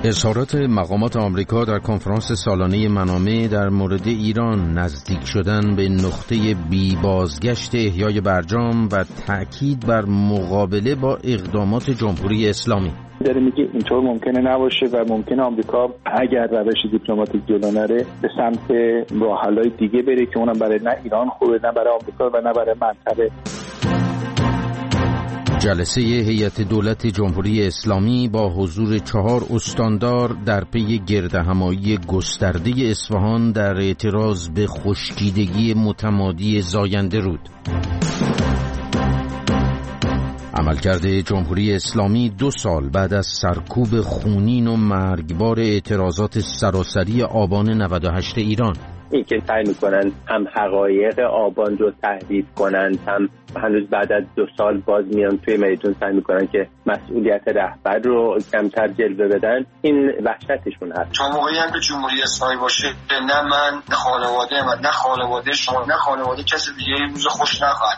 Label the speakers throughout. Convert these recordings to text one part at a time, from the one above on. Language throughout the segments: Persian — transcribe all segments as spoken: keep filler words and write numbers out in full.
Speaker 1: اظهارات مقامات آمریکا در کنفرانس سالانه منامه در مورد ایران، نزدیک شدن به نقطه بی بازگشت احیای برجام و تأکید بر مقابله با اقدامات جمهوری اسلامی.
Speaker 2: داره میگه اینطور ممکنه نباشه و ممکنه آمریکا اگر روش دیپلماتیک جلو نره به سمت راه‌حل‌های دیگه بره که اونم برای نه ایران خوبه، نه برای آمریکا و نه برای منطقه.
Speaker 1: جلسه هیئت دولت جمهوری اسلامی با حضور چهار استاندار در پی گردهمایی گسترده اصفهان در اعتراض به خشکیدگی متمادی زاینده رود. عملکرد جمهوری اسلامی دو سال بعد از سرکوب خونین و مرگبار اعتراضات سراسری آبان نود و هشت ایران.
Speaker 3: این که سعی میکنن هم حقایق آبان رو تحریف کنن، هم هنوز بعد از دو سال باز میان توی میدون سعی میکنن که مسئولیت رهبر رو کمتر جلوه بدن. این وحشتشون هست.
Speaker 4: تا موقعی هم که جمهوری اسلامی باشه نه من نه خانواده من نه خانواده شما نه خانواده کسی دیگه این روز خوش نخواهد.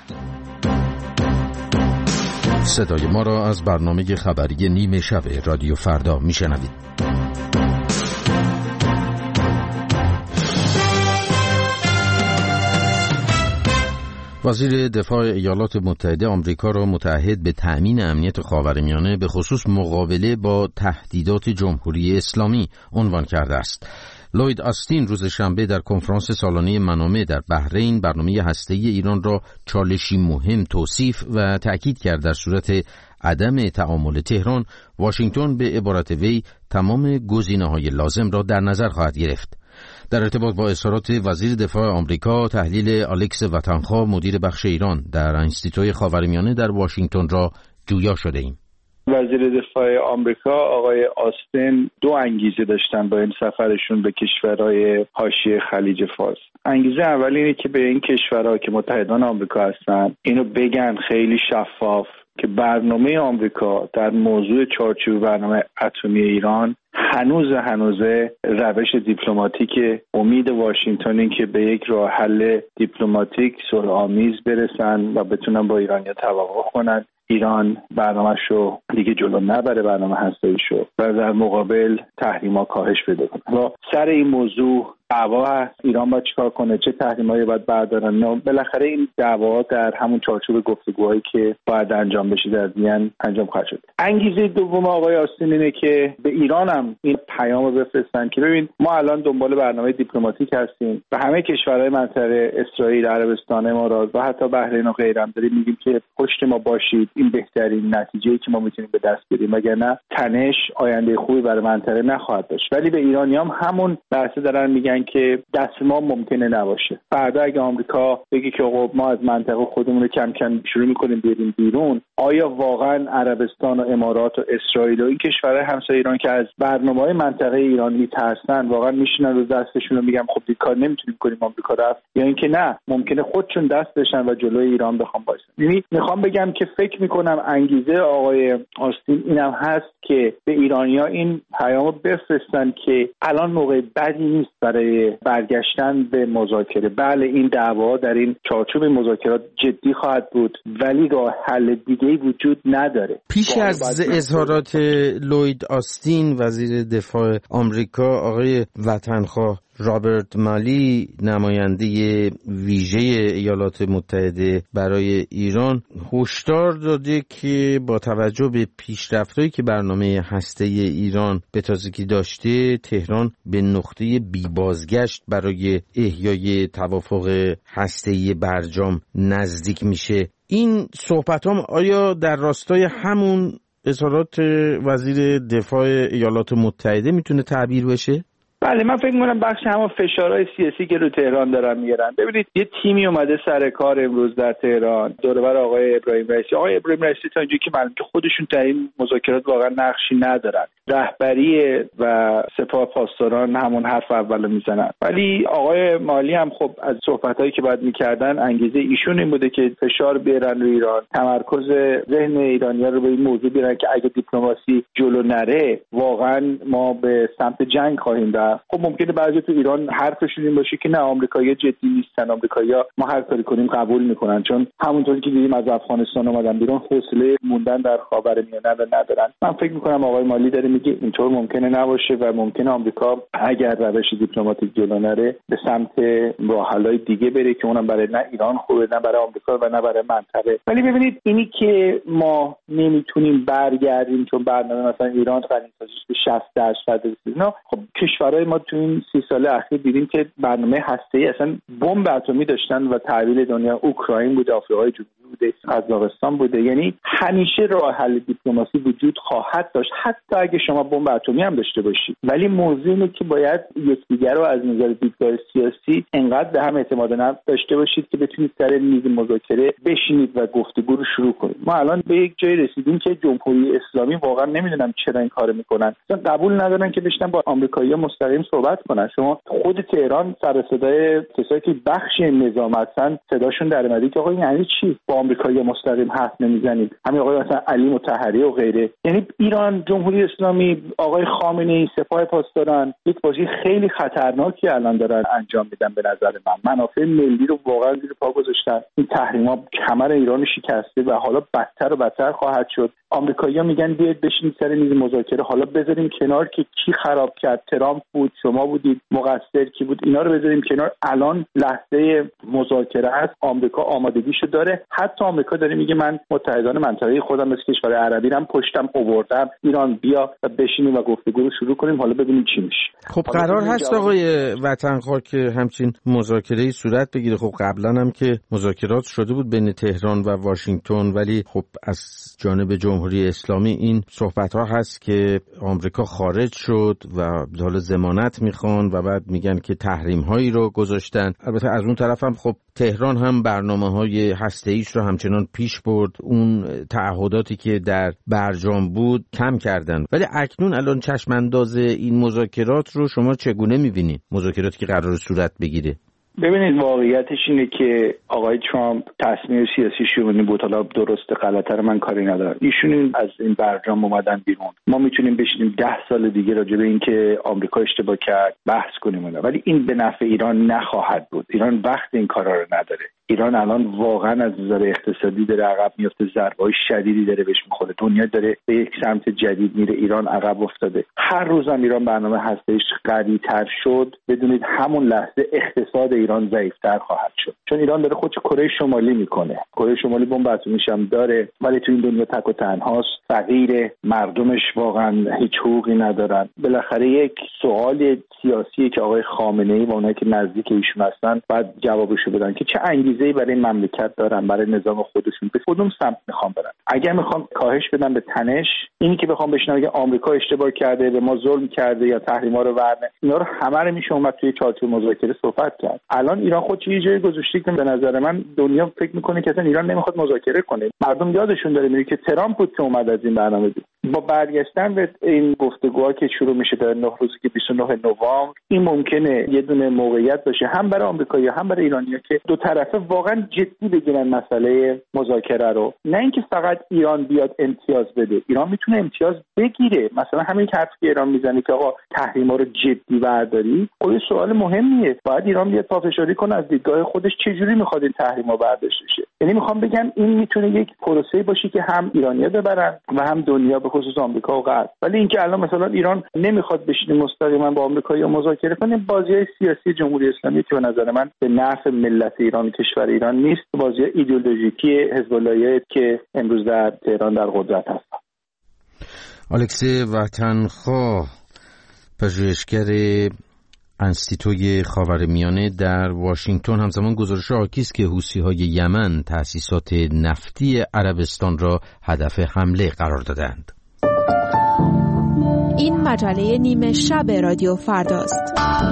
Speaker 1: صدای ما را از برنامه خبری نیمه شب رادیو فردا میشنوید. وزیر دفاع ایالات متحده آمریکا را متعهد به تأمین امنیت خاورمیانه به خصوص مقابله با تهدیدات جمهوری اسلامی عنوان کرده است. لوید آستین روز شنبه در کنفرانس سالانه منامه در بحرین برنامه هسته‌ای ایران را چالشی مهم توصیف و تأکید کرد در صورت عدم تعامل تهران، واشنگتن به عبارت وی تمام گزینه‌های لازم را در نظر خواهد گرفت. در ارتباط با اظهارات وزیر دفاع آمریکا، تحلیل الکس وطنخواه مدیر بخش ایران در انستیتوی خاورمیانه در واشنگتن را جویا شده ایم.
Speaker 2: وزیر دفاع آمریکا آقای آستین دو انگیزه داشتن با این سفرشون به کشورهای حاشیه خلیج فارس. انگیزه اول اینه که به این کشورها که متحدان آمریکا هستن اینو بگن خیلی شفاف که برنامه آمریکا در موضوع چارچوب برنامه اتمی ایران هنوز هنوزه روش دیپلماتیک. امید واشنگتن این که به یک راه حل دیپلماتیک صلح‌آمیز برسن و بتونن با ایرانیا توافق کنن. ایران برنامه‌شو دیگه جلو نبره، برنامه هسته‌ایشو، و در مقابل تحریم‌ها کاهش پیدا کنه. و سر این موضوع دعوا هست. ایران باید چیکار کنه، چه تحریم‌هایی باید بردارن. نه بالاخره این دعوا در همون چارچوب گفتگوهایی که باید انجام بشه در میان انجام خواهد شد. انگیزه دوم آقای آستین اینه که به ایران هم این پیامو بفرستن که ببین ما الان دنبال برنامه دیپلماتیک هستیم و همه کشورهای منطقه، اسرائیل، عربستان، امارات و حتی بحرین و غیره هم داریم میگیم که پشت ما باشید. این بهترین نتیجه‌ای که ما میتونیم به دست بیاریم، وگرنه تنش آینده خوبی برای منطقه نخواهد داشت. ولی به ایرانیام همون لحظه دارن میگن که دست ما ممکنه نباشه. فردا اگه آمریکا بگه که آقا ما از منطقه خودمون رو کم کم شروع میکنیم بیاریم بیرون، آیا واقعا عربستان و امارات و اسرائیل و این کشورهای همسایه ایران که از برنامه‌های منطقه ایران میترسن واقعا میشینن رو دستشون و میگن خب دیگه کار نمیتونیم کنیم، آمریکا رفت، یا اینکه نه ممکنه خودشون دست بشن و جلوی ایران بخوام وایسن. یعنی میخوام بگم که فکر میکنم انگیزه آقای آستین اینم هست که به ایرانیا این پیامو بفرستن که الان موقع بدی نیست برای برگشتن به مذاکره. بله این دعوا در این چارچوب مذاکرات جدی خواهد بود ولی راه حل دیگه‌ای وجود نداره.
Speaker 1: پیش از اظهارات لوید آستین وزیر دفاع آمریکا، آقای وطنخواه رابرت مالی نماینده ویژه ایالات متحده برای ایران هشدار داده که با توجه به پیشرفت‌هایی که برنامه هسته‌ای ایران به تازگی داشته، تهران به نقطه بی بازگشت برای احیای توافق هسته‌ای برجام نزدیک میشه. این صحبتام آیا در راستای همون اظهارات وزیر دفاع ایالات متحده میتونه تعبیر بشه؟
Speaker 2: بله، من فکر می‌کنم بخش همون فشارهای سیاسی که رو تهران دارن میارن. ببینید یه تیمی اومده سر کار امروز در تهران دور و بر آقای ابراهیم رئیسی. آقای ابراهیم رئیسی تا اینجایی که معلومه که خودشون در این مذاکرات واقعا نقشی ندارن. رهبری و سپاه پاسداران همون حرف اولو میزنن. ولی آقای مالی هم خب از صحبتایی که بعد میکردن انگیزه ایشون این بوده که فشار بیارن روی ایران، تمرکز ذهن ایرانی‌ها رو به این موضوع بیارن که اگه دیپلماسی جلو نره واقعا ما به سمت جنگ خواهیم رفت و خب ممکنه بعضی تو ایران حرفشون این باشه که نه آمریکایی‌ها جدی نیستن، آمریکایی‌ها ما هر کاری کنیم قبول میکنن، چون همونطوری که دیدیم از افغانستان اومدن بیرون حوصله موندن در خاورمیانه رو ندارن. من فکر میکنم آقای مالی داره میگه اینطور ممکنه نباشه و ممکنه آمریکا اگر روش دیپلماتیک جلو نره به سمت راه‌حل‌های دیگه بره که اونم برای نه ایران خوبه، نه برای آمریکا و نه برای منطقه. ولی ببینید اینی که ما نمیتونیم برگردیم چون برنامه مثلا ایران غنی‌سازیش به شصت درصد رسید، نه خب کشورهای ما تو این سی سال اخیر دیدیم که برنامه هسته‌ای اصلا بمب اتمی داشتن و تحویل دنیا اوکراین بود، آفریقای جنوبی بوده، قزاقستان بوده. یعنی همیشه راه حل دیپلماسی وجود خواهد داشت حتی اگه شما بمب اتمی هم داشته باشید. ولی موضوع اینه که باید یکدیگر رو از نظر دیدگاه سیاسی انقدر به هم اعتماد نفس داشته باشید که بتونید سر میز مذاکره بشینید و گفتگو رو شروع کنید. ما الان به یک جای رسیدیم که جمهوری اسلامی واقعا نمیدونم چرا این کارو میکنن، اصلا قبول ندارن که بشینن با آمریکایی‌ها مستقیم صحبت کنن. شما خود تهران سر صدای کسایی که بخش نظام هستن صداشون در اومده که آقا یعنی چی با آمریکایی‌ها مستقیم حرف نمیزنید؟ همین آقای مثلا علی مطهری و غیره. یعنی ایران، جمهوری اسلامی، آقای خامنه‌ای، سپاه پاسداران یک بازی خیلی خطرناکی الان دارن انجام میدن. به نظر من منافع ملی رو واقعا زیر پا گذاشتن. این تحریم‌ها کمر ایران شکسته و حالا بدتر و بدتر خواهد شد. آمریکایی‌ها میگن بیاید بشینید سر میز مذاکره، حالا بذاریم کنار که کی خراب کرد، ترامپ بود، شما بودید، مقصر کی بود، اینا رو بذاریم کنار. الان لحظه مذاکره است، آمریکا آمادگیشو داره. حتی آمریکا داره میگه من متحدان منطقه‌ای خودم مثل کشور عربی هم پشتم آوردم، ایران بیا و بشینیم و گفتگو رو شروع کنیم، حالا ببینیم چی میشه.
Speaker 1: خب قرار هست آقای وطنخواه که همچین مذاکره‌ای صورت بگیره. خب قبلا هم که مذاکرات شده بود بین تهران و واشنگتن، ولی خب از جانب جمهوری اسلامی این صحبت‌ها هست که آمریکا خارج شد و حالا ضمانت میخوان و بعد میگن که تحریم‌هایی رو گذاشتن. البته از اون طرف هم خب تهران هم برنامه‌های هسته‌ایش رو همچنان پیش برد، اون تعهداتی که در برجام بود کم کردن. ولی اکنون الان چشم انداز این مذاکرات رو شما چگونه می‌بینید؟ مذاکراتی که قرار صورت بگیره.
Speaker 2: ببینید واقعیتش اینه که آقای ترامپ تصمیم سیاسی شونی بود، حالا درست غلطه رو من کاری ندارم. ایشون از این برجام اومدن بیرون. ما میتونیم بشینیم ده سال دیگه راجع به این که آمریکا اشتباه کرد بحث کنیم، ولی این به نفع ایران نخواهد بود. ایران وقت این کارا رو نداره. ایران الان واقعا از نظر اقتصادی داره عقب میفته، ضربه‌های شدیدی داره بهش میخوره. دنیا داره به یک سمت جدید میره، ایران عقب افتاده. هر روزم ایران برنامه هسته‌ایش قوی‌تر شد، بدونید همون لحظه اقتصاد ایران ضعیف‌تر خواهد شد. چون ایران داره خودش کره شمالی میکنه. کره شمالی بمب اتمیش هم داره، ولی تو این دنیا تک و تنهاست، فقیره، مردمش واقعا هیچ حقوقی ندارن. بالاخره یک سوال سیاسی که آقای خامنه‌ای و اونایی که نزدیک ایشون هستن باید جوابشو بدن که چه انگیزه‌ای برای مملکت دارن، برای نظام خودشون، به کدوم سمت میخوان برن. اگر میخوان کاهش بدن به تنش، اینی که بخوام بشنم که آمریکا اشتباه کرده، به ما ظلم کرده یا تحریم‌ها رو ورنه، اینا رو همه رو میشه اومد توی چارچوب مذاکره صحبت کرد. الان ایران خودش یه جای گذاشته که به نظر من دنیا فکر میکنه که اصلا ایران نمیخواد مذاکره کنه. مردم یادشون داره میره که ترامپ بود که اومد از این برنامه بود. با برگشتن به این گفتگوها که شروع میشه در نه روزی که بیست و نه نوامبر، این ممکنه یه دونه موقعیت باشه هم برای آمریکایی‌ها هم برای ایرانی‌ها که دو طرفه واقعا جدی بگیرن مسئله مذاکره رو، نه اینکه فقط ایران بیاد امتیاز بده. ایران میتونه امتیاز بگیره. مثلا همین حرفی که ایران میزنه که آقا تحریم‌ها رو جدی برداری، خود سوال مهمیه. باید ایران بیاد پافشاری کنه از دیدگاه خودش چجوری میخواد این تحریم‌ها برداشته شه. یعنی میخوام بگم این میتونه یک پروسه باشه که هم ایرانی‌ها ببرن و هم دنیا، به خصوص آمریکا و غرب. ولی اینکه الان مثلا ایران نمیخواد بشینه مستقیما با آمریکایی‌ها مذاکره کنه، بازی‌های سیاسی جمهوری اسلامی که به نظر من به نفع ملت ایران، کشور ایران نیست، بازی ایدئولوژیکی حزب اللهی که امروز در تهران در قدرت هستند.
Speaker 1: الکسی وطنخواه، پژوهشگر انستیتوی خاورمیانه در واشنگتن، همزمان گزارش حاکی است که حوثی‌های یمن تأسیسات نفتی عربستان را هدف حمله قرار دادند.
Speaker 5: این مجله نیمه شب رادیو فرداست.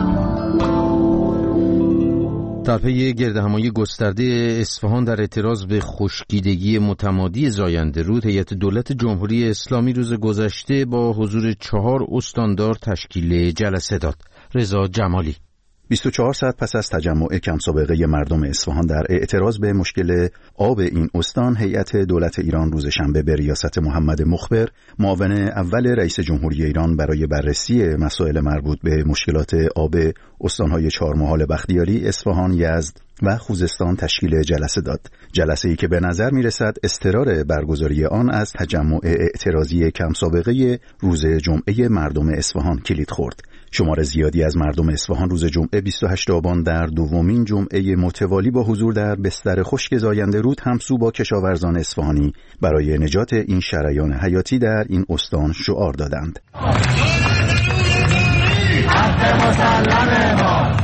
Speaker 1: در پی گردهمایی گسترده اصفهان در اعتراض به خشکیدگی متمادی زاینده رود، هیئت دولت جمهوری اسلامی روز گذشته با حضور چهار استاندار تشکیل جلسه داد. رضا جمالی.
Speaker 6: بیست و چهار ساعت پس از تجمع کم سابقه مردم اصفهان در اعتراض به مشکل آب این استان، هیئت دولت ایران روز شنبه به ریاست محمد مخبر، معاون اول رئیس جمهوری ایران، برای بررسی مسائل مربوط به مشکلات آب استان‌های چهارمحال بختیاری، اصفهان، یزد و خوزستان تشکیل جلسه داد. جلسه‌ای که به نظر می‌رسد استقرار برگزاری آن از تجمع اعتراضی کم سابقه روز جمعه مردم اصفهان کلید خورد. شمار زیادی از مردم اصفهان روز جمعه بیست و هشتم آبان در دومین جمعه متوالی با حضور در بستر خشک زاینده رود همسو با کشاورزان اصفهانی برای نجات این شریان حیاتی در این استان شعار دادند. حق مسلم ما،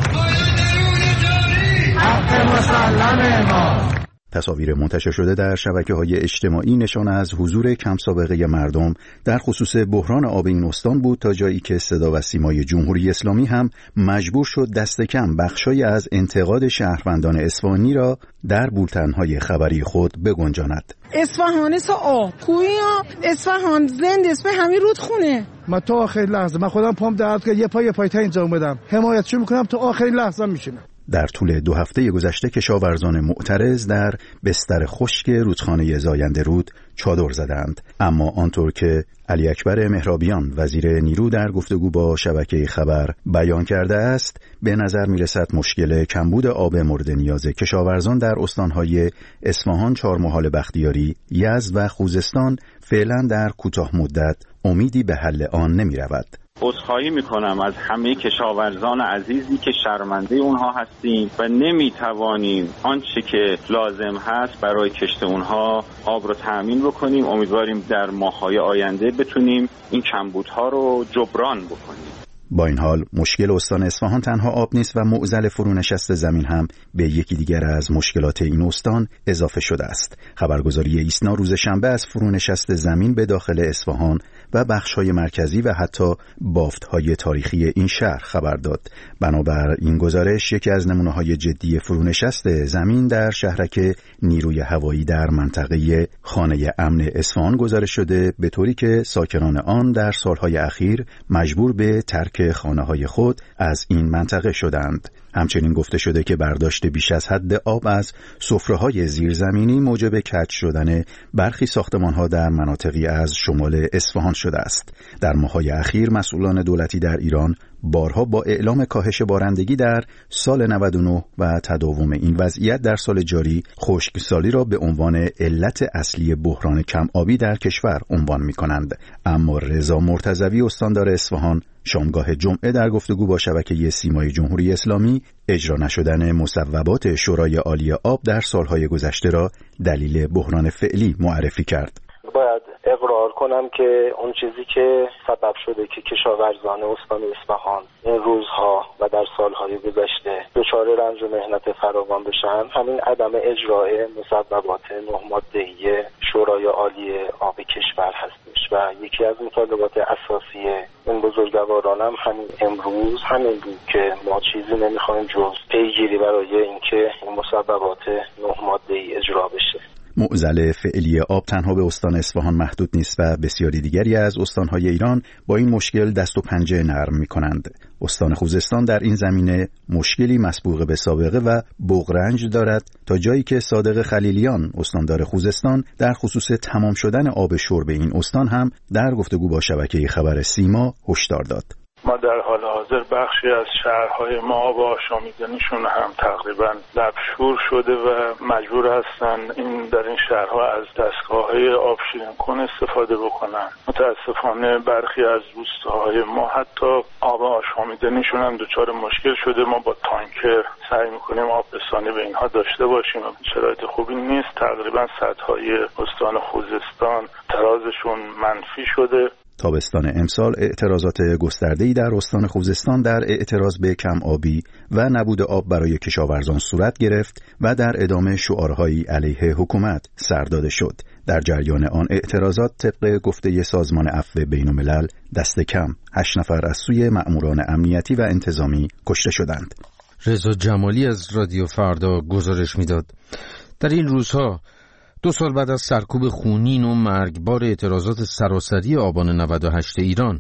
Speaker 6: حق مسلم ما. تصاویر منتشر شده در شبکه‌های اجتماعی نشان از حضور کم سابقه مردم در خصوص بحران آب این استان بود، تا جایی که صدا و سیمای جمهوری اسلامی هم مجبور شد دست کم بخشای از انتقاد شهروندان اصفهانی را در بولتن‌های خبری خود بگنجاند.
Speaker 7: اصفهان سا آب کویا، اصفهان زنده اسم همین رودخونه.
Speaker 8: من تا آخرین لحظه، من خودم پام درد کرد، یه پای یه پای تا اینجا اومدم، حمایتشو میکنم تا آخرین لحظه میشینم.
Speaker 6: در طول دو هفته گذشته کشاورزان معترض در بستر خشک رودخانه زاینده رود چادر زدند، اما آنطور که علی اکبر مهرابیان وزیر نیرو در گفتگو با شبکه خبر بیان کرده است، به نظر می رسد مشکل کمبود آب مورد نیاز کشاورزان در استانهای اصفهان، چهارمحال بختیاری، یزد و خوزستان فعلا در کوتاه مدت امیدی به حل آن نمی رود.
Speaker 9: عذرخواهی میکنم از همه کشاورزان عزیزی که شرمنده اونها هستیم و نمیتوانیم آنچه که لازم هست برای کشت اونها آب رو تأمین بکنیم. امیدواریم در ماه‌های آینده بتونیم این کمبودها رو جبران بکنیم.
Speaker 6: با این حال مشکل استان اصفهان تنها آب نیست و معضل فرونشست زمین هم به یکی دیگر از مشکلات این استان اضافه شده است. خبرگزاری ایسنا روز شنبه از فرونشست زمین به داخل اصفهان و بخش‌های مرکزی و حتی بافت‌های تاریخی این شهر خبر داد. بنابر این گزارش، یکی از نمونه‌های جدی فرونشست زمین در شهرک نیروی هوایی در منطقه خانه امن اصفهان گزارش شده، به طوری که ساکنان آن در سالهای اخیر مجبور به ترک خانه‌های خود از این منطقه شدند. همچنین گفته شده که برداشت بیش از حد آب از سفره‌های زیرزمینی موجب کج شدن برخی ساختمان‌ها در مناطقی از شمال اصفهان شده است. در ماه‌های اخیر مسئولان دولتی در ایران بارها با اعلام کاهش بارندگی در سال نود و نه و تداوم این وضعیت در سال جاری، خشکسالی را به عنوان علت اصلی بحران کم آبی در کشور عنوان می‌کنند. اما رضا مرتضوی استاندار اصفهان شامگاه جمعه در گفتگو با شبکه سیمای جمهوری اسلامی اجرا نشدن مصوبات شورای عالی آب در سالهای گذشته را دلیل بحران فعلی معرفی کرد.
Speaker 10: باید اقرار کنم که اون چیزی که سبب شده که کشاورزان استان اصفهان این روزها و در سالهای گذشته دچار رنج و محنت فراوان بشن، همین عدم اجرای مصوبات نه ماده‌ای شورای عالی آب کشور هستش و یکی از مطالبات اساسی این بزرگواران هم همین امروز همین بود که ما چیزی نمیخوایم جز پیگیری برای اینکه این مصوبات نه ماده‌ای اجرا بشه.
Speaker 6: معضل فعلی آب تنها به استان اصفهان محدود نیست و بسیاری دیگری از استانهای ایران با این مشکل دست و پنجه نرم می‌کنند. استان خوزستان در این زمینه مشکلی مسبوق به سابقه و بغرنج دارد، تا جایی که صادق خلیلیان استاندار خوزستان در خصوص تمام شدن آب شرب این استان هم در گفتگو با شبکه خبر سیما هشدار داد.
Speaker 11: ما در حال حاضر بخشی از شهرهای ما آب آشامیدنیشون هم تقریبا لبشور شده و مجبور هستن این در این شهرها از دستگاه‌های آب شیرین کن استفاده بکنن. متاسفانه برخی از روستاهای ما حتی آب آشامیدنیشون هم دچار مشکل شده. ما با تانکر سعی می‌کنیم آب رسانی به اینها داشته باشیم و شرایط خوبی نیست. تقریبا سطح‌های استان خوزستان ترازشون منفی شده.
Speaker 6: تابستان امسال اعتراضات گسترده‌ای در استان خوزستان در اعتراض به کم آبی و نبود آب برای کشاورزان صورت گرفت و در ادامه شعارهایی علیه حکومت سر داده شد. در جریان آن اعتراضات طبق گفته سازمان عفو بین‌الملل دست کم هشت نفر از سوی مأموران امنیتی و انتظامی کشته شدند.
Speaker 1: رضا جمالی از رادیو فردا گزارش میداد. در این روزها دو سال بعد از سرکوب خونین و مرگبار اعتراضات سراسری آبان نود و هشت ایران،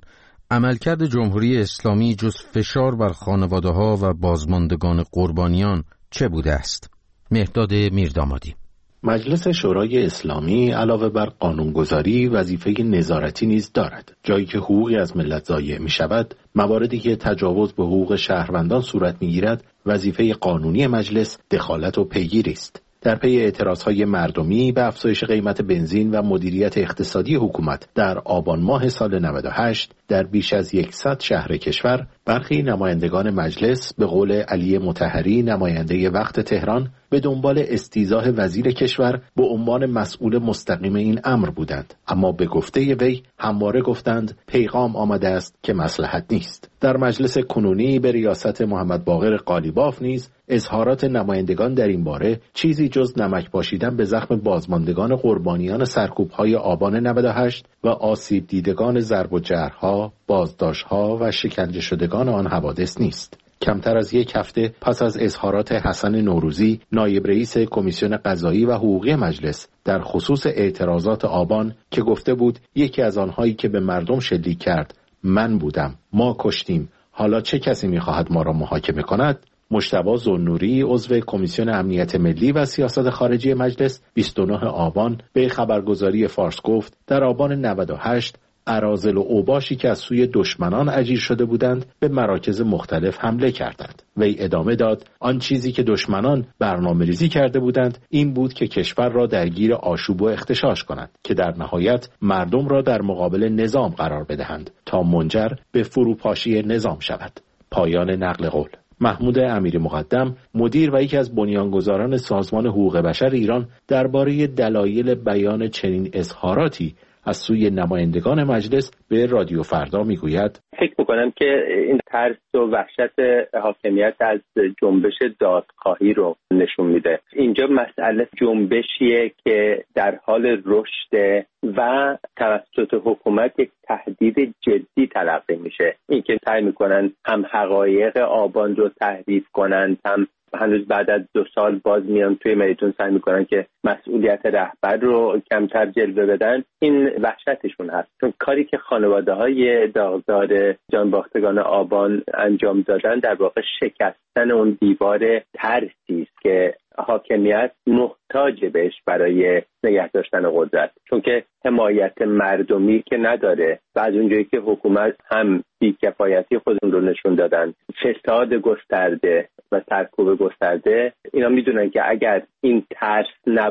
Speaker 1: عملکرد جمهوری اسلامی جز فشار بر خانواده‌ها و بازماندگان قربانیان چه بوده است؟ مهرداد میردامادی.
Speaker 12: مجلس شورای اسلامی علاوه بر قانونگذاری وظیفه نظارتی نیز دارد. جایی که حقوقی از ملت ضایع می شود، مواردی که تجاوز به حقوق شهروندان صورت می گیرد، وظیفه قانونی مجلس دخالت و پیگیری است. در پی اعتراضهای مردمی به افزایش قیمت بنزین و مدیریت اقتصادی حکومت در آبان ماه سال نود و هشت در بیش از صد شهر کشور، برخی نمایندگان مجلس به قول علی مطهری نماینده وقت تهران به دنبال استیضاح وزیر کشور به عنوان مسئول مستقیم این امر بودند، اما به گفته وی همواره گفتند پیغام آمده است که مصلحت نیست. در مجلس کنونی به ریاست محمد باقر قالیباف نیز اظهارات نمایندگان در این باره چیزی جز نمک پاشیدن به زخم بازماندگان قربانیان سرکوب‌های آبان نود و هشت و آسیب دیدگان ضرب و جرح‌ها، بازداشت‌ها و شکنجه شدگان آن حوادث نیست. کمتر از یک هفته پس از اظهارات حسن نوروزی، نایب رئیس کمیسیون قضایی و حقوقی مجلس در خصوص اعتراضات آبان که گفته بود یکی از آنهایی که به مردم شلیک کرد من بودم، ما کشتیم، حالا چه کسی می‌خواهد ما را محاکمه کند؟ مجتبی ذوالنوری عضو کمیسیون امنیت ملی و سیاست خارجی مجلس بیست و نه آبان به خبرگزاری فارس گفت در آبان نود و هشت اراذل و اوباشی که از سوی دشمنان اجیر شده بودند به مراکز مختلف حمله کردند. وی ادامه داد آن چیزی که دشمنان برنامه‌ریزی کرده بودند این بود که کشور را درگیر آشوب و اغتشاش کنند که در نهایت مردم را در مقابل نظام قرار بدهند تا منجر به فروپاشی نظام شود. پایان نقل قول. محمود امیری مقدم، مدیر و یکی از بنیانگذاران سازمان حقوق بشر ایران، درباره دلایل بیان چنین اظهاراتی از سوی نمایندگان مجلس به رادیو فردا میگوید
Speaker 3: فکر میکنم که این ترس و وحشت حاکمیت از جنبش دادخواهی رو نشون میده. اینجا مسئله جنبشیه که در حال رشد و توسط حکومت یک تهدید جدی تلقی میشه. این که سعی میکنن هم حقایق آبان رو تحریف کنن، هم هنوز بعد از دو سال باز میان توی میدون سعی میکنن که مسئولیت رهبر رو کمتر جلوه بدن. این وحشتشون هست، چون کاری که خانواده های داغدار جانباختگان آبان انجام دادن در واقع شکستن اون دیوار ترسی است که حاکمیت محتاج بهش برای نگه داشتن قدرت، چون که حمایت مردمی که نداره و از اونجایی که حکومت هم بی‌کفایتی خودشون رو نشون دادن، فساد گسترده و سرکوب گسترده، اینا میدونن که اگر این ترس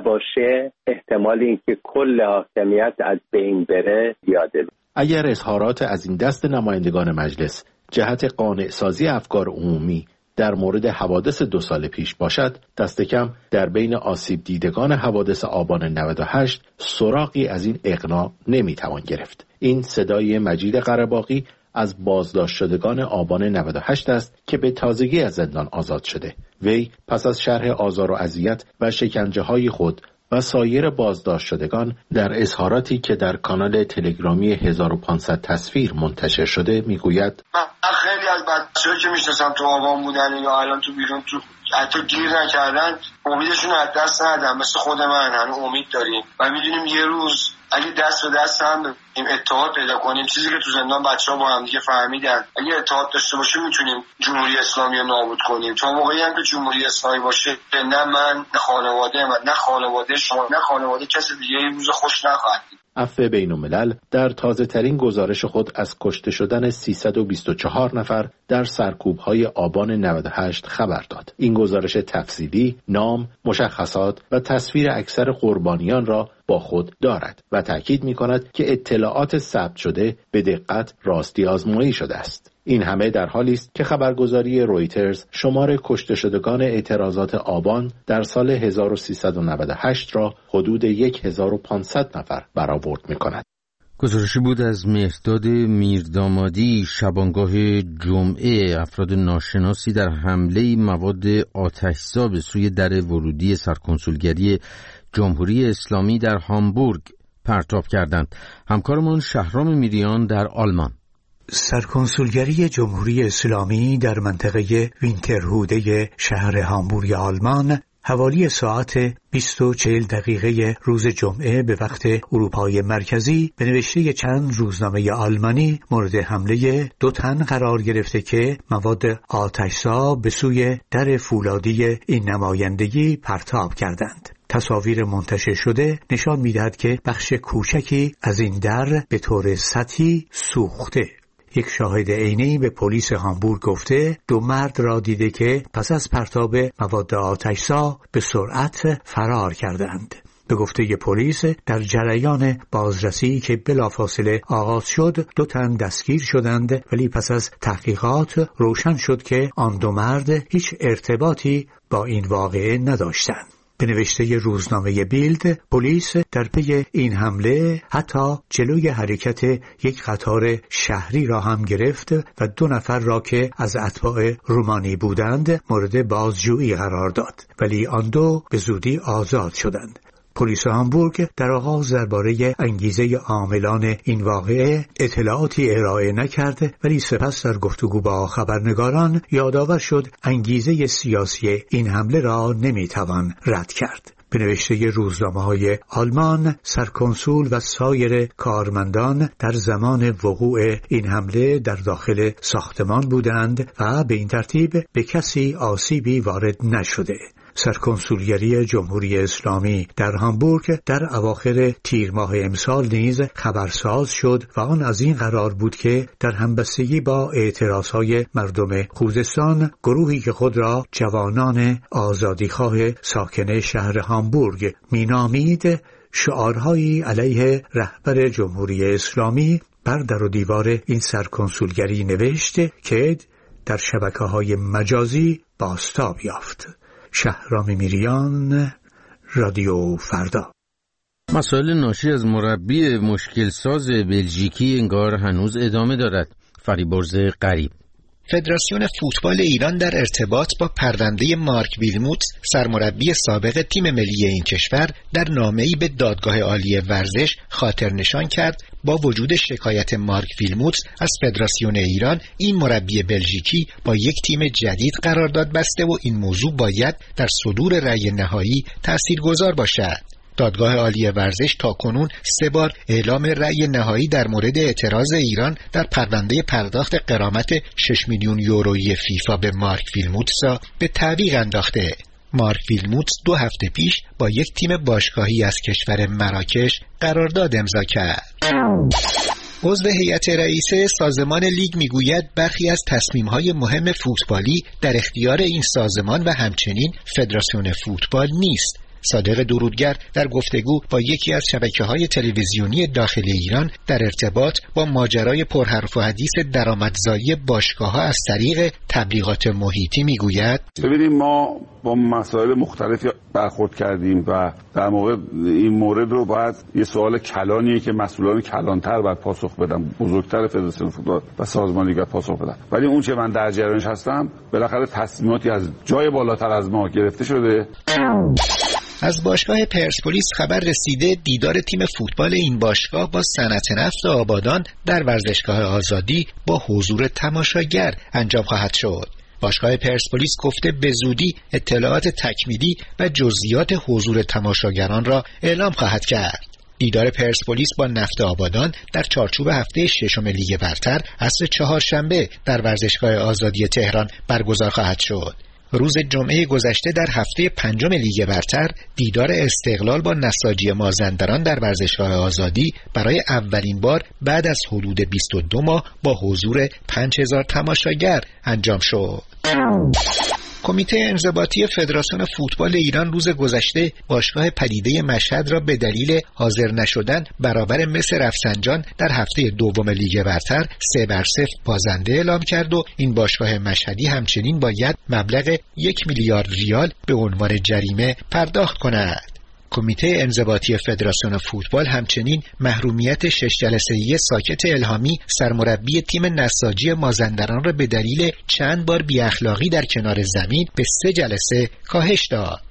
Speaker 3: نباشه احتمال اینکه کل حاکمیت از بین بره زیاده.
Speaker 12: اگر اظهارات از این دست نمایندگان مجلس جهت قانع سازی افکار عمومی در مورد حوادث دو سال پیش باشد، دست کم در بین آسیب دیدگان حوادث آبان نود و هشت سراغی از این اقناع نمیتوان گرفت. این صدای مجید قره‌باغی از بازداشت شدگان آبان نود و هشت است که به تازگی از زندان آزاد شده. وی پس از شرح آزار و اذیت و شکنجه های خود و سایر بازداشت شدگان در اظهاراتی که در کانال تلگرامی هزار و پانصد تصویر منتشر شده میگوید
Speaker 4: من خیلی از بچه‌ها که میشناسم تو آبان بودن یا الان تو بیرون تو حتی گیر نکردن، امیدشون از دست ندن، مثل خود من هنوز امید داریم و میدونیم یه روز اگه دست به دست هم بدیم، اتحاد پیدا کنیم، چیزی که تو زندان بچه‌ها با هم دیگه فهمیدن، اگه اتحاد داشته باشیم میتونیم جمهوری اسلامی رو نابود کنیم. تا موقعی هم که جمهوری اسلامی باشه نه من نه خانواده من نه خانواده شما نه خانواده کسی دیگه این روز خوش نخواهد دید.
Speaker 12: عفو بین‌الملل در تازه ترین گزارش خود از کشته شدن سیصد و بیست و چهار نفر در سرکوب‌های آبان نود و هشت خبر داد. این گزارش تفصیلی نام، مشخصات و تصویر اکثر قربانیان را با خود دارد و تأکید می‌کند که اطلاعات ثبت شده به دقت راستی آزمایی شده است. این همه در حالی است که خبرگزاری رویترز شمار کشته شدگان اعتراضات آبان در سال هزار و سیصد و نود و هشت را حدود هزار و پانصد نفر برآورد می‌کند.
Speaker 1: گزارشی بود از مهرداد میردامادی. شبانگاه جمعه افراد ناشناسی در حمله مواد آتش‌زا به سوی در ورودی سرکنسولگری جمهوری اسلامی در هامبورگ پرتاب کردند. همکارمان شهرام میریان در آلمان.
Speaker 13: سرکنسولگری جمهوری اسلامی در منطقه وینترهوده شهر هامبورگ آلمان حوالی ساعت بیست و چهل دقیقه روز جمعه به وقت اروپای مرکزی به نوشته چند روزنامه آلمانی مورد حمله دو تن قرار گرفته که مواد آتش‌زا به سوی در فولادی این نمایندگی پرتاب کردند. تصاویر منتشر شده نشان می‌دهد که بخش کوچکی از این در به طور سطحی سوخته. یک شاهد عینی به پلیس هامبورگ گفته دو مرد را دیده که پس از پرتاب مواد آتش‌زا به سرعت فرار کردند. به گفته پلیس در جریان بازرسی که بلافاصله آغاز شد دو تن دستگیر شدند، ولی پس از تحقیقات روشن شد که آن دو مرد هیچ ارتباطی با این واقعه نداشتند. به نوشته روزنامه بیلد، پلیس در پی این حمله حتی جلوی حرکت یک قطار شهری را هم گرفت و دو نفر را که از اتباع رومانی بودند مورد بازجویی قرار داد، ولی آن دو به زودی آزاد شدند. پلیس هامبورگ در آغاز درباره انگیزه عاملان این واقعه اطلاعاتی ارائه نکرد، ولی سپس در گفتگو با خبرنگاران یادآور شد انگیزه سیاسی این حمله را نمیتوان رد کرد. به نوشته روزنامه‌های آلمان، سرکنسول و سایر کارمندان در زمان وقوع این حمله در داخل ساختمان بودند و به این ترتیب به کسی آسیبی وارد نشده. سرکنسولگری جمهوری اسلامی در هامبورگ در اواخر تیر ماه امسال نیز خبرساز شد و آن از این قرار بود که در همبستگی با اعتراضهای مردم خوزستان گروهی که خود را جوانان آزادیخواه ساکن شهر هامبورگ مینامید شعارهایی علیه رهبر جمهوری اسلامی بر در و دیوار این سرکنسولگری نوشت که در شبکه‌های مجازی بازتاب یافت. شهرام میریان، رادیو فردا.
Speaker 1: مسائل ناشی از مربی مشکلساز بلژیکی انگار هنوز ادامه دارد. فریبرز غریب.
Speaker 14: فدراسیون فوتبال ایران در ارتباط با پرونده مارک ویلموت سرمربی سابق تیم ملی این کشور در نامه‌ای به دادگاه عالی ورزش خاطر نشان کرد با وجود شکایت مارک ویلموت از فدراسیون ایران، این مربی بلژیکی با یک تیم جدید قرارداد بسته و این موضوع باید در صدور رأی نهایی تاثیرگذار باشد. دادگاه عالی ورزش تاکنون سه بار اعلام رأی نهایی در مورد اعتراض ایران در پرونده پرداخت غرامت شش میلیون یورویی فیفا به مارک ویلموت را به تعویق انداخته. مارک ویلموت دو هفته پیش با یک تیم باشگاهی از کشور مراکش قرارداد امضا کرد. عضو هیئت رئیسه سازمان لیگ میگوید برخی از تصمیم‌های مهم فوتبالی در اختیار این سازمان و همچنین فدراسیون فوتبال نیست. صادق درودگر در گفتگو با یکی از شبکه‌های تلویزیونی داخل ایران در ارتباط با ماجرای پرحرف و حدیث درآمدزایی باشگاه‌ها از طریق تبلیغات محیطی میگوید:
Speaker 15: ببینیم ما با مسائل مختلفی برخورد کردیم و در موقع این مورد رو باید یه سوال کلانیه که مسئولان کلانتر باید پاسخ بدن، بزرگتر فدراسیون فوتبال و سازمان لیگ پاسخ بدن. ولی اون چه من در جریانش هستم، بالاخره تصمیماتی از جای بالاتر از ما گرفته شده.
Speaker 14: از باشگاه پرسپولیس خبر رسیده دیدار تیم فوتبال این باشگاه با صنعت نفت آبادان در ورزشگاه آزادی با حضور تماشاگر انجام خواهد شد. باشگاه پرسپولیس گفته به زودی اطلاعات تکمیلی و جزئیات حضور تماشاگران را اعلام خواهد کرد. دیدار پرسپولیس با نفت آبادان در چارچوب هفته ششم لیگ برتر عصر چهارشنبه در ورزشگاه آزادی تهران برگزار خواهد شد. روز جمعه گذشته در هفته پنجم لیگ برتر دیدار استقلال با نساجی مازندران در ورزشگاه آزادی برای اولین بار بعد از حدود بیست و دو ماه با حضور پنج هزار تماشاگر انجام شد. کمیته انضباطی فدراسیون فوتبال ایران روز گذشته باشگاه پدیده مشهد را به دلیل حاضر نشدن برابر مس رفسنجان در هفته دوم لیگ برتر سه بر صفر بازنده اعلام کرد و این باشگاه مشهدی همچنین باید مبلغ یک میلیارد ریال به عنوان جریمه پرداخت کند. کمیته انضباطی فدراسیون فوتبال همچنین محرومیت شش جلسه‌ای ساکت الهامی سرمربی تیم نساجی مازندران را به دلیل چند بار بی اخلاقی در کنار زمین به سه جلسه کاهش داد.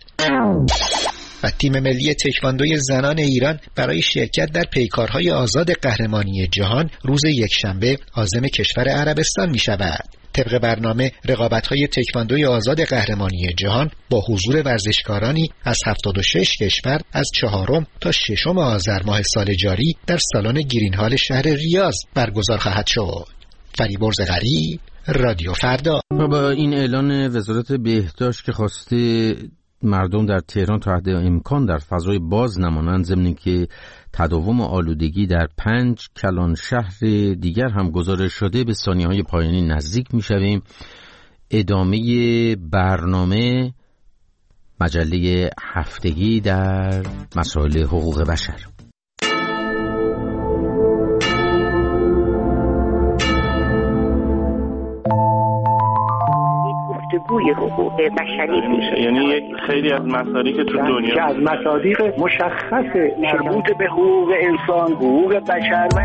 Speaker 14: و تیم ملی تکواندوی زنان ایران برای شرکت در پیکارهای آزاد قهرمانی جهان روز یکشنبه عازم کشور عربستان می شود. طبق برنامه رقابت‌های تکواندوی آزاد قهرمانی جهان با حضور ورزشکارانی از هفتاد و شش کشور از چهارم تا ششم آذر ماه سال جاری در سالن گرین هال شهر ریاض برگزار خواهد شد. فریبرز غریب، رادیو فردا.
Speaker 1: با این اعلان وزارت بهداشت که خواسته مردم در تهران تا حد امکان در فضای باز نمانند، ضمن که تداوم آلودگی در پنج کلان شهر دیگر هم گزارش شده، به ثانیه‌های پایانی نزدیک می‌شویم. ادامه برنامه مجله هفتگی در مسائل حقوق بشر.
Speaker 16: گفتگوی حقوق بشری میشه،
Speaker 11: یعنی یک خیلی از مصادیق تو دنیا
Speaker 16: که از مصادیق مشخص مربوط به حقوق انسان، حقوق بشر و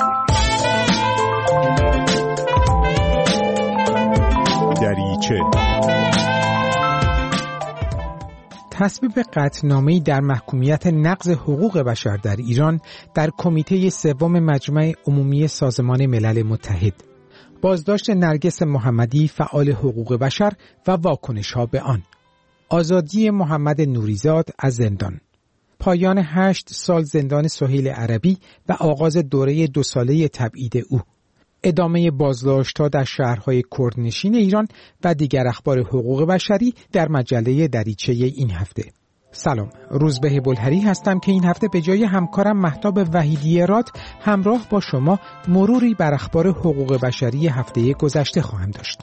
Speaker 17: دریچه. تصویب قطعنامه‌ای در محکومیت نقض حقوق بشر در ایران در کمیته سوم مجمع عمومی سازمان ملل متحد. بازداشت نرگس محمدی فعال حقوق بشر و واکنش‌ها به آن. آزادی محمد نوریزاد از زندان. پایان هشت سال زندان سهیل عربی و آغاز دوره دو ساله تبعید او. ادامه بازداشت‌ها در شهرهای کردنشین ایران و دیگر اخبار حقوق بشری در مجله دریچه این هفته. سلام، روزبه بلهری هستم که این هفته به جای همکارم مهتاب وحیدی راد همراه با شما مروری بر اخبار حقوق بشری هفته گذشته خواهم داشت.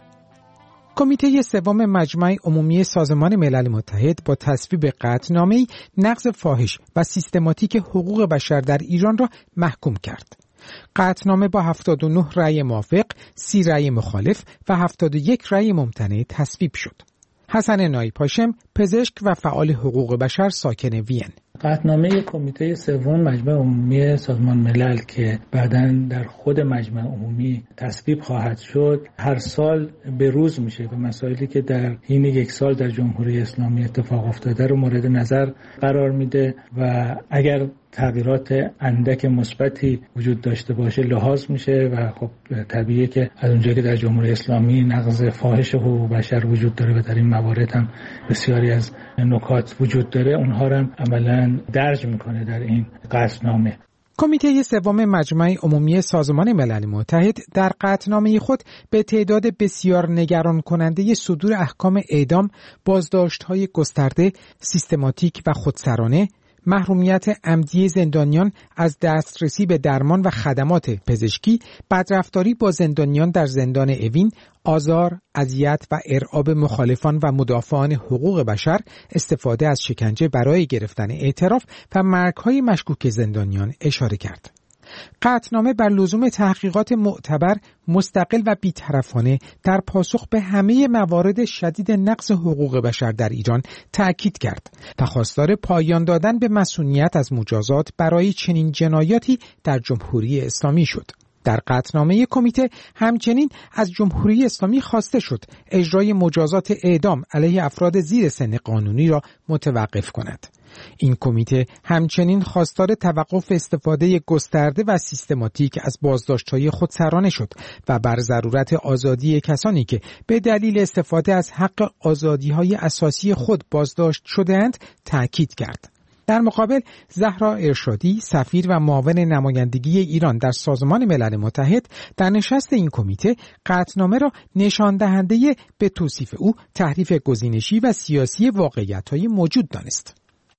Speaker 17: کمیته سوم مجمع عمومی سازمان ملل متحد با تصویب قطعنامه‌ای نقض فاحش و سیستماتیک حقوق بشر در ایران را محکوم کرد. قطعنامه با هفتاد و نه رأی موافق، سی رأی مخالف و هفتاد و یک رأی ممتنع تصویب شد. حسن نایپاشم، پزشک و فعال حقوق بشر ساکن وین.
Speaker 18: قطعنامه کمیته سوم مجمع عمومی سازمان ملل که بعداً در خود مجمع عمومی تصویب خواهد شد، هر سال به روز میشه و مسائلی که در حین یک سال در جمهوری اسلامی اتفاق افتاده رو مورد نظر قرار میده و اگر تغییرات اندک مثبتی وجود داشته باشه لحاظ میشه و خب طبیعیه که از اونجایی که در جمهوری اسلامی نقض فاحش حقوق بشر وجود داره و در این موارد هم بسیاری از نکات وجود داره، اونها رو عملاً درج میکنه در این قطعنامه.
Speaker 17: کمیته سوم مجمع عمومی سازمان ملل متحد در قطعنامه خود به تعداد بسیار نگران کننده صدور احکام اعدام، بازداشت‌های گسترده، سیستماتیک و خودسرانه، محرومیت عمدی زندانیان از دسترسی به درمان و خدمات پزشکی، بدرفتاری با زندانیان در زندان اوین، آزار، اذیت و ارعاب مخالفان و مدافعان حقوق بشر، استفاده از شکنجه برای گرفتن اعتراف و مرگ‌های مشکوک زندانیان اشاره کرد. قطعنامه بر لزوم تحقیقات معتبر، مستقل و بی‌طرفانه در پاسخ به همه موارد شدید نقض حقوق بشر در ایران تأکید کرد و خواستار پایان دادن به مصونیت از مجازات برای چنین جنایاتی در جمهوری اسلامی شد. در قطعنامه کمیته همچنین از جمهوری اسلامی خواسته شد اجرای مجازات اعدام علیه افراد زیر سن قانونی را متوقف کند. این کمیته همچنین خواستار توقف استفاده گسترده و سیستماتیک از بازداشت‌های خودسرانه شد و بر ضرورت آزادی کسانی که به دلیل استفاده از حق آزادی‌های اساسی خود بازداشت شده‌اند تأکید کرد. در مقابل زهرا ارشادی، سفیر و معاون نمایندگی ایران در سازمان ملل متحد، در نشست این کمیته قطعنامه را نشان دهنده به توصیف او تحریف گزینشی و سیاسی واقعیت‌های موجود دانست.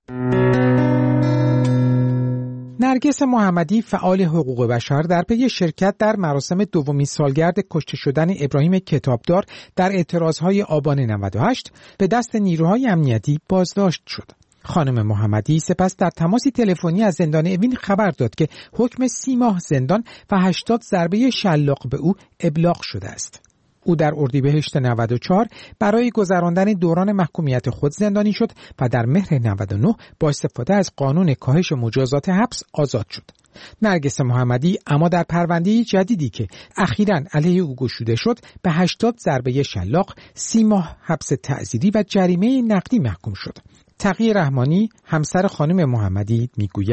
Speaker 17: نرگس محمدی فعال حقوق بشر در پی شرکت در مراسم دومین سالگرد کشته شدن ابراهیم کتابدار در اعتراضهای آبان نود و هشت به دست نیروهای امنیتی بازداشت شد. خانم محمدی سپس در تماسی تلفنی از زندان اوین خبر داد که حکم سی ماه زندان و هشتاد ضربه شلاق به او ابلاغ شده است. او در اردیبهشت نود و چهار برای گذراندن دوران محکومیت خود زندانی شد و در مهر نود و نه با استفاده از قانون کاهش مجازات حبس آزاد شد. نرگس محمدی اما در پرونده جدیدی که اخیراً علیه او گشوده شد به هشتاد ضربه شلاق، سی ماه حبس تعزیری و جریمه نقدی محکوم شد. تقی رحمانی همسر خانم محمدی میگوید: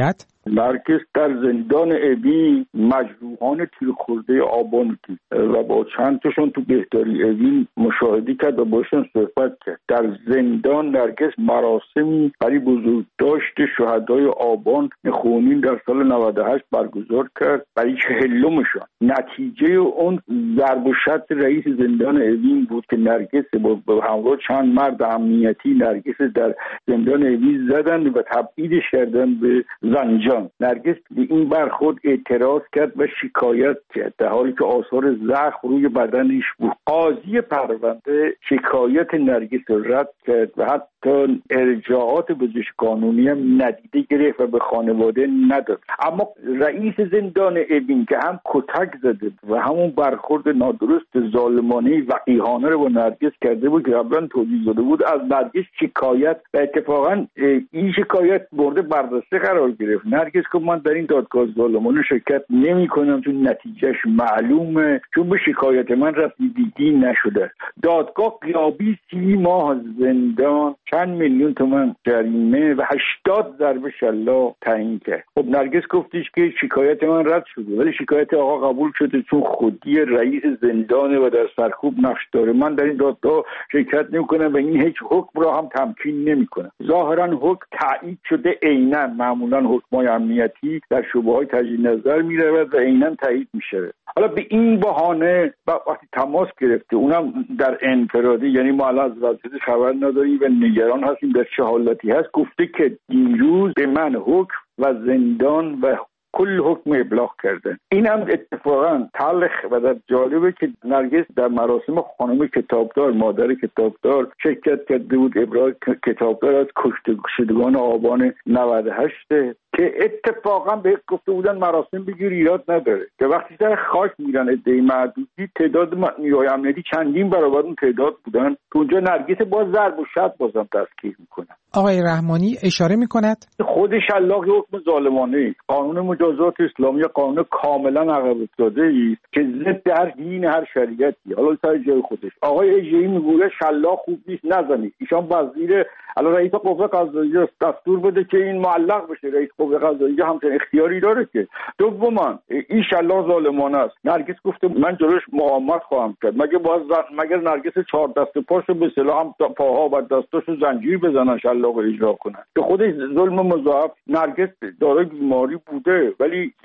Speaker 19: نرگس در زندان اوین مجروحان تیر خورده آبان دید و با چند تاشون تو بهداری اوین مشاهده کرد و باشون صحبت کرد. در زندان نرگس مراسمی برای بزرگداشت شهدای آبان خونین در سال نود و هشت برگزار کرد برای چهلمشان. نتیجه اون ضرب و شتم رئیس زندان اوین بود که نرگس با همراه چند مرد امنیتی نرگس در زندان اوین زدن و تبعیدش کردن به زنجان. نرگس به این برخورد اعتراض کرد و شکایت کرد در حالی که آثار زخم روی بدنش بود. قاضی پرونده شکایت نرگس رد کرد و حتی ارجاعات پزشک قانونی هم ندیده گرفت و به خانواده نداد. اما رئیس زندان اوین که هم کتک زده و همون برخورد نادرست ظالمانه وقیحانه رو با نرگس کرده بود که قبلا توضیح داده بود، از نرگس شکایت و اتفاقا این شکایت مورد بررسی قرار گرفت. نرگس که من در این دادگاه ظالمانه شرکت نمی کنم چون نتیجهش معلومه، چون به شکایت من رسیدگی نشده. دادگاه غیابی سی ماه زندان، چند میلیون تومان جریمه و هشتاد ضربه شلاق تعیین کرد. خب نرگس گفتش که شکایت من رد شده ولی شکایت آقا قبول شده چون خودی رئیس زندانه و در سرکوب نقش داره. من در این دادگاه شرکت نمی کنم و این هیچ حکم را هم تمکین نمی کنم. ظاهرا حکم تایید شده، عیناً معمولا حکمای امنیتی در شبهه‌های تجدید نظر می رود و عیناً تایید می شود. حالا به این بهانه وقتی تماس گرفته اونم در انفرادی، یعنی ما الان از وضعیت خبر نداریم و نگران هستیم در چه حالتی هست، گفته که دیروز به من حکم و زندان و کل حکم ابلاغ کردن. این هم اتفاقا تلخ و در جالبه که نرگس در مراسم خانم کتابدار، مادر کتابدار شرکت کرده بود. ابراز کتابدار از کشته شدگان آبان نود و هشت که اتفاقا به گفته بودن مراسم بگیر ایراد نداره که وقتی سر خاک میرن عده معدودی تعداد نیروهای امنیتی چندین برابر اون تعداد بودن که اونجا نرگس باز ضرب و شتم بازم دستگیر میکنن.
Speaker 17: آقای رحمانی اشاره میکند
Speaker 19: خود شلاق حکم ظالمانه، قانون مجازات اسلامی قانون کاملا عقب افتاده است که ضد هر دین هر شریعتی. حالا سر جای خودش آقای اژه‌ای میگه شلاق خوب نیست نزنید. ایشان وزیر الان رئیس قوه قضاییه دستور بده که این معلق بشه. رئیس قوه قضاییه همچین اختیاری داره که. دوما این شلاق ظالمانه است. نرگس گفته من جلوش مقاومت خواهم کرد. مگه باز مگر نرگس چهار دست پاشو به اصطلاح هم پاها و دستاشو زنجیر بزنن شلاق اجرا کنن که خودش ظلم مضاعف. نرگس دارای بیماری بوده ولی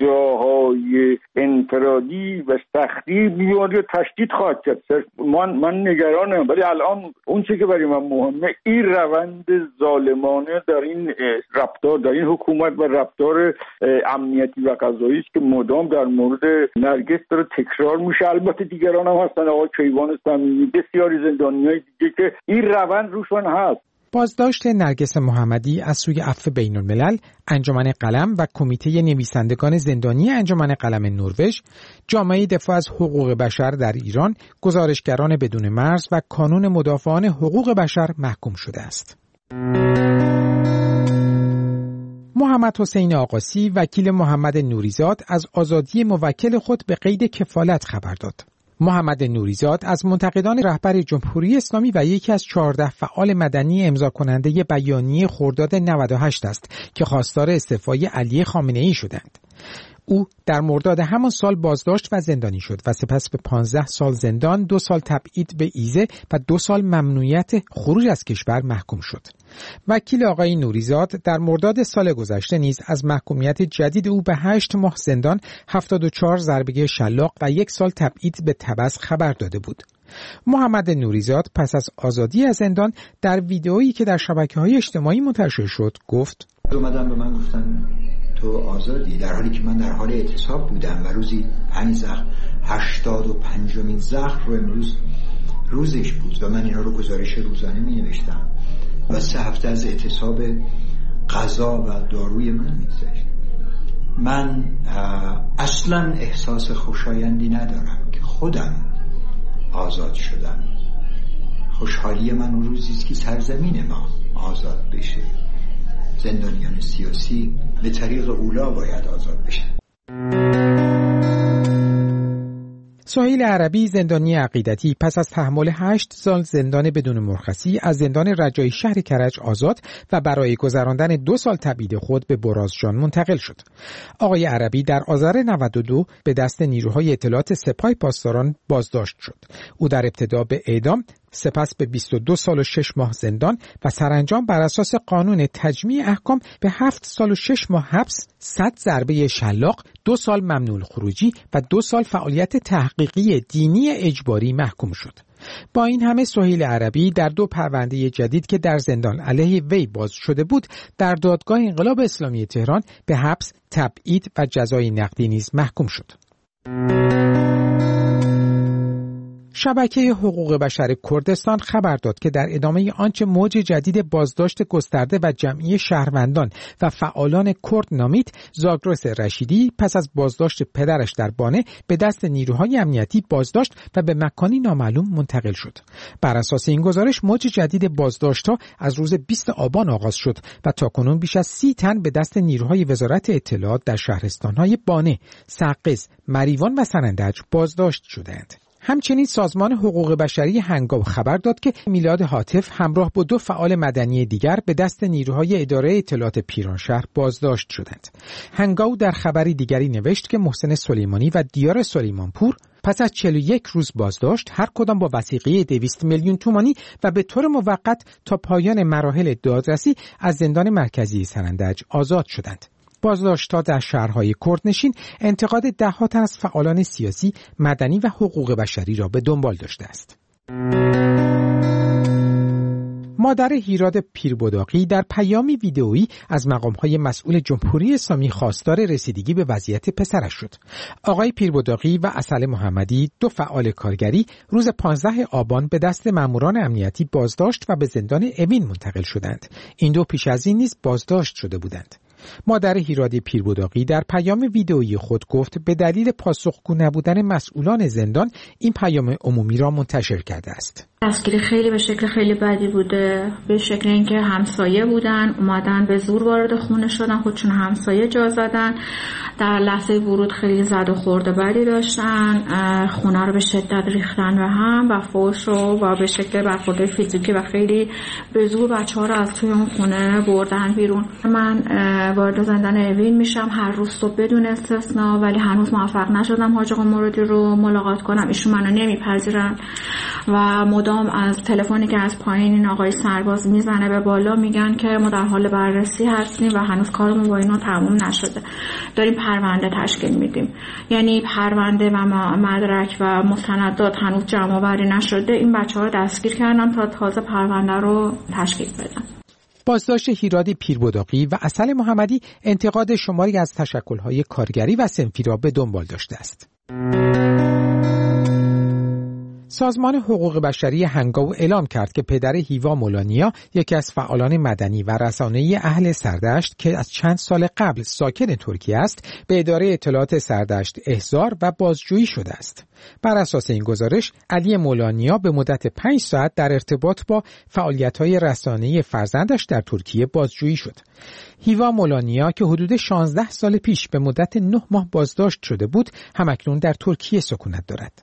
Speaker 19: جاهای انفرادی و سختی بیماری رو تشدید خواهد کرد. من من نگرانم ولی الان اون چیزی که برای من مهمه این روند ظالمانه در این رفتار در این حکومت و رفتار امنیتی و قضایی است که مدام در مورد نرگس داره تکرار میشه. البته دیگران هم هستن، آقای کیوان صمیمی، بسیاری زندانیای دیگه که این روند روشون هست.
Speaker 17: بازداشت نرگس محمدی از سوی عفو بین الملل، انجمن قلم و کمیته نویسندگان زندانی انجمن قلم نروژ، جامعه دفاع از حقوق بشر در ایران، گزارشگران بدون مرز و کانون مدافعان حقوق بشر محکوم شده است. محمد حسین آقاسی وکیل محمد نوریزاد از آزادی موکل خود به قید کفالت خبر داد. محمد نوریزاد از منتقدان رهبر جمهوری اسلامی و یکی از چهارده فعال مدنی امضا کننده بیانیه خرداد نود و هشت است که خواستار استعفای علی خامنه‌ای شدند. او در مرداد همان سال بازداشت و زندانی شد و سپس به پانزده سال زندان، دو سال تبعید به ایزه و دو سال ممنوعیت خروج از کشور محکوم شد. وکیل آقای نوریزاد در مرداد سال گذشته نیز از محکومیت جدید او به هشت ماه زندان، هفتاد و چهار ضربه شلاق و یک سال تبعید به تبس خبر داده بود. محمد نوریزاد پس از آزادی از زندان در ویدئویی که در شبکه‌های اجتماعی منتشر شد گفت:
Speaker 20: اومدن به من گفتن تو آزادی، در حالی که من در حال اعتصاب بودم و روزی پنج زخم، هشتاد و پنجمین زخم رو امروز روزش بود و من اینا رو گزارش روزانه می نوشتم و سه هفته از اعتصاب غذا و داروی من میگذشت. من اصلا احساس خوشایندی ندارم که خودم آزاد شدم. خوشحالی من اون روزی است که سرزمین ما آزاد بشه. زندانیان سیاسی به طریق اولا باید آزاد بشن.
Speaker 17: سهیل عربی زندانی عقیدتی پس از تحمل هشت سال زندان بدون مرخصی از زندان رجایی شهر کرج آزاد و برای گذراندن دو سال تبعید خود به برازجان منتقل شد. آقای عربی در آذر نود و دو به دست نیروهای اطلاعات سپاه پاسداران بازداشت شد. او در ابتدا به اعدام، سپس به بیست و دو سال و شش ماه زندان و سرانجام بر اساس قانون تجمیع احکام به هفت سال و شش ماه حبس، صد ضربه شلاق، دو سال ممنوع خروجی و دو سال فعالیت تحقیقی دینی اجباری محکوم شد. با این همه سهیل عربی در دو پرونده جدید که در زندان علیه وی باز شده بود در دادگاه انقلاب اسلامی تهران به حبس، تبعید و جزای نقدی نیز محکوم شد. شبکه حقوق بشر کردستان خبر داد که در ادامه آنچه موج جدید بازداشت گسترده و جمعی شهروندان و فعالان کرد نامید، زاگرس رشیدی پس از بازداشت پدرش در بانه به دست نیروهای امنیتی بازداشت و به مکانی نامعلوم منتقل شد. بر اساس این گزارش موج جدید بازداشت‌ها از روز بیست آبان آغاز شد و تاکنون بیش از سی تن به دست نیروهای وزارت اطلاعات در شهرستان‌های بانه، سقز، مریوان و سنندج بازداشت شدند. همچنین سازمان حقوق بشری هنگاو خبر داد که میلاد هاتف همراه با دو فعال مدنی دیگر به دست نیروهای اداره اطلاعات پیرانشهر بازداشت شدند. هنگاو در خبری دیگری نوشت که محسن سلیمانی و دیار سلیمانپور پس از چهل و یک روز بازداشت هر کدام با وثیقه دویست میلیون تومانی و به طور موقت تا پایان مراحل دادرسی از زندان مرکزی سنندج آزاد شدند. بازداشت‌ها در شهرهای کردنشین انتقاد ده‌ها تن از فعالان سیاسی، مدنی و حقوق بشری را به دنبال داشته است. مادر هیراد پیربداقی در پیامی ویدئویی از مقام‌های مسئول جمهوری اسلامی خواستار رسیدگی به وضعیت پسرش شد. آقای پیربداقی و عسل محمدی، دو فعال کارگری، روز پانزده آبان به دست ماموران امنیتی بازداشت و به زندان اوین منتقل شدند. این دو پیش از این نیز بازداشت شده بودند. مادر هیراد پیربداقی در پیام ویدئویی خود گفت به دلیل پاسخگو نبودن مسئولان زندان این پیام عمومی را منتشر کرده است.
Speaker 21: دستگیری خیلی به شکل خیلی بدی بوده، به شکل اینکه همسایه بودن، اومدن به زور وارد خونه شدن، خودشون همسایه جا زدن، در لحظه ورود خیلی زد و خورد بدی داشتن، خونه رو به شدت ریختن و هم و فحش رو و به شکل برخورد فیزیکی و خیلی به زور بچه‌ها رو از توی اون خونه بردن بیرون. من وارد زندان اوین میشم هر روز صبح بدون استثنا، ولی هنوز موفق نشدم حاج آقا مرادی رو ملاقات کنم. ایشون منو نمیپذیرن و مدام از تلفنی که از پایین این آقای سرباز میزنه به بالا میگن که ما در حال بررسی هستیم و هنوز کارمون با اینا تموم نشده، داریم پرونده تشکیل میدیم. یعنی پرونده و مدرک و مستندات هنوز جمع آوری نشده، این بچه‌ها رو دستگیر کردن تا تازه پرونده رو تشکیل بدن.
Speaker 17: بازداشت هیراد پیربداقی و عسل محمدی انتقاد شماری از تشکل‌های کارگری و صنفی را به دنبال داشته است. سازمان حقوق بشری هنگاو اعلام کرد که پدر هیوا مولانیا، یکی از فعالان مدنی و رسانه‌ای اهل سردشت که از چند سال قبل ساکن ترکیه است، به اداره اطلاعات سردشت احضار و بازجویی شده است. بر اساس این گزارش، علی مولانیا به مدت پنج ساعت در ارتباط با فعالیت‌های رسانه‌ای فرزندش در ترکیه بازجویی شد. هیوا مولانیا که حدود شانزده سال پیش به مدت نه ماه بازداشت شده بود، همکنون در ترکیه سکونت دارد.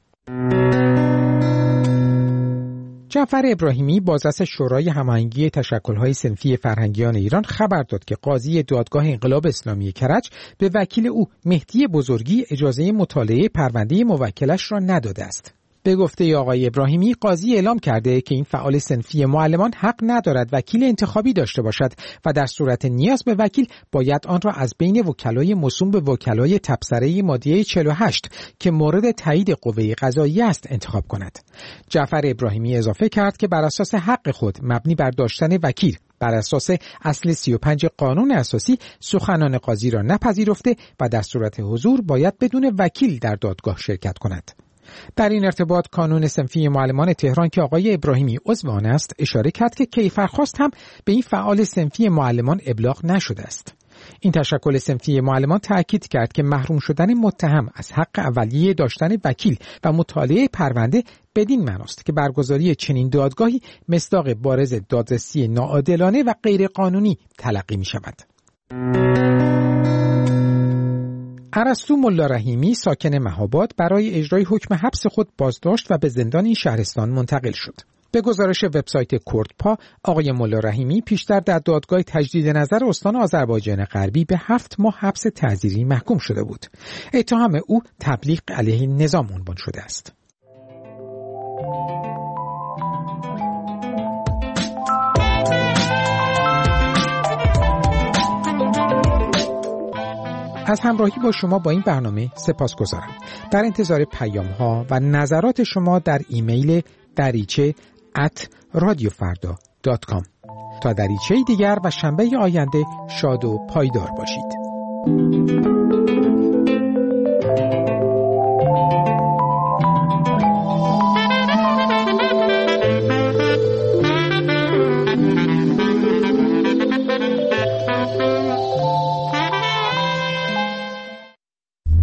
Speaker 17: جعفر ابراهیمی بازرس شورای هماهنگی تشکل‌های صنفی فرهنگیان ایران خبر داد که قاضی دادگاه انقلاب اسلامی کرج به وکیل او مهدی بزرگی اجازه مطالعه پرونده موکلش را نداده است. به گفته آقای ابراهیمی، قاضی اعلام کرده که این فعال صنفی معلمان حق ندارد وکیل انتخابی داشته باشد و در صورت نیاز به وکیل باید آن را از بین وکلای موسوم به وکلای تبصره ماده چهل و هشت که مورد تایید قوه قضاییه است انتخاب کند. جعفر ابراهیمی اضافه کرد که بر اساس حق خود مبنی بر داشتن وکیل بر اساس اصل سی و پنج قانون اساسی سخنان قاضی را نپذیرفته و در صورت حضور باید بدون وکیل در دادگاه شرکت کند. در این ارتباط کانون صنفی معلمان تهران که آقای ابراهیمی عضو آن است اشاره کرد که کیفرخواست هم به این فعال صنفی معلمان ابلاغ نشده است. این تشکل صنفی معلمان تأکید کرد که محروم شدن متهم از حق اولیه داشتن وکیل و مطالعه پرونده بدین معناست که برگزاری چنین دادگاهی مصداق بارز دادرسی ناعادلانه و غیرقانونی تلقی می شود. ارسطو ملا رحیمی ساکن مهاباد برای اجرای حکم حبس خود بازداشت و به زندان این شهرستان منتقل شد. به گزارش وبسایت کردپا، آقای ملا رحیمی پیشتر در دادگاه تجدید نظر استان آذربایجان غربی به هفت ماه حبس تعزیری محکوم شده بود. اتهام او تبلیغ علیه نظام عنوان شده است. از همراهی با شما با این برنامه سپاسگزارم. در انتظار پیام ها و نظرات شما در ایمیل دریچه ات رادیو فردا دات کام. تا دریچه دیگر و شنبه آینده شاد و پایدار باشید.